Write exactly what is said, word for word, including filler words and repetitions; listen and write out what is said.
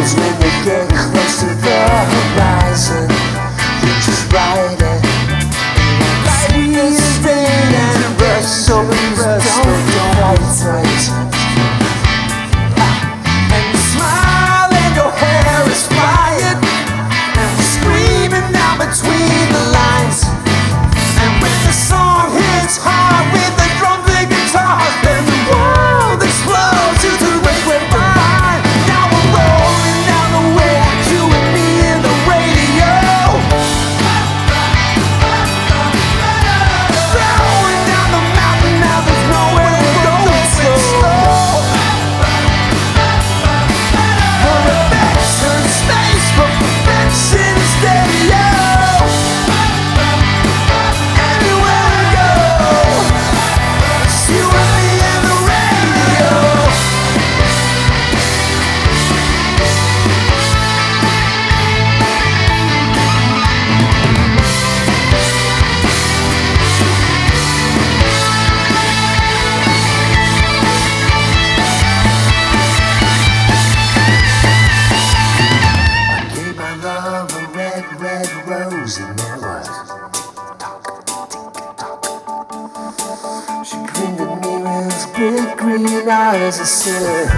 Cause when you get close to the horizon, you just ride it. Sweet as rain and rush, so please don't, don't quite right. And you smile and your hair is flying, and we're screaming out between the lines. And when the song hits hard with the drums and guitars, then the world explodes into a great divine. Now we're rolling down the way, you and me in the radio. Throwing down the mountain, now there's nowhere to go. It's slow. For affection, space for perfection, stereo. Anywhere we go, it's you and me and the radio. I gave my love a red, red rose, and there was she grinned at me with big green eyes. I said,